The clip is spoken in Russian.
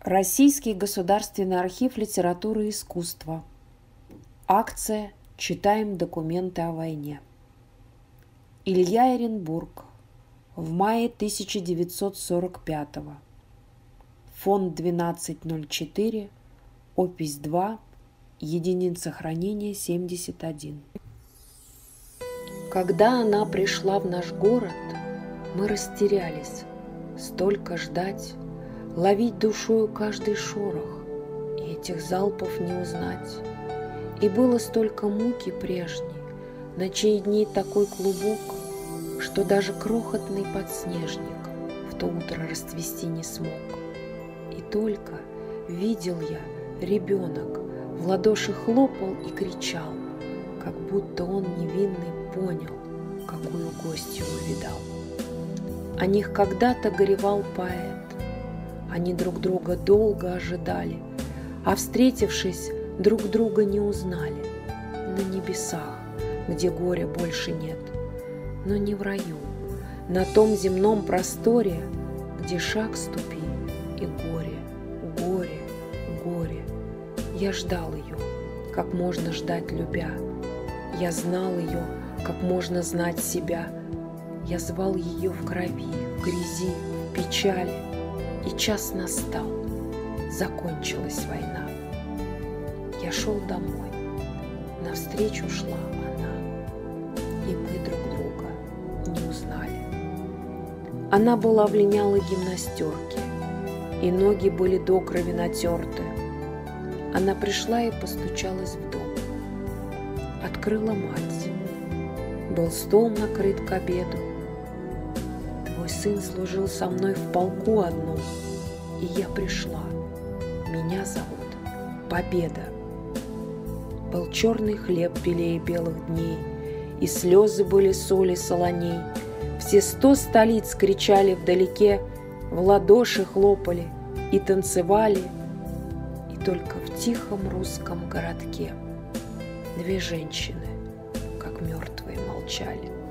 Российский государственный архив литературы и искусства. Акция «Читаем документы о войне». Илья Эренбург. В мае 1945. Фонд 1204, опись 2, единица хранения 71. Когда она пришла в наш город, мы растерялись. Столько ждать, ловить душою каждый шорох, и этих залпов не узнать. И было столько муки прежней, ночей и дней такой клубок, что даже крохотный подснежник в то утро расцвести не смог. И только видел я, ребенок в ладоши хлопал и кричал, как будто он невинный понял, какую гостью увидал. О них когда-то горевал поэт. Они друг друга долго ожидали, а встретившись, друг друга не узнали. На небесах, где горя больше нет, но не в раю, на том земном просторе, где шаг ступи, и горе, горе, горе. Я ждал ее, как можно ждать любя. Я знал ее, как можно знать себя. Я звал ее в крови, в грязи, в печали. И час настал, закончилась война. Я шел домой, навстречу шла она, и мы друг друга не узнали. Она была в линялой гимнастерке, и ноги были до крови натерты. Она пришла и постучалась в дом. Открыла мать. Был стол накрыт к обеду. Твой сын служил со мной в полку одном, и я пришла. Меня зовут Победа. Был черный хлеб белее белых дней, и слезы были соли солоней. Все 100 столиц кричали вдалеке, в ладоши хлопали и танцевали. И только в тихом русском городке 2 женщины, как мертвые, молчали.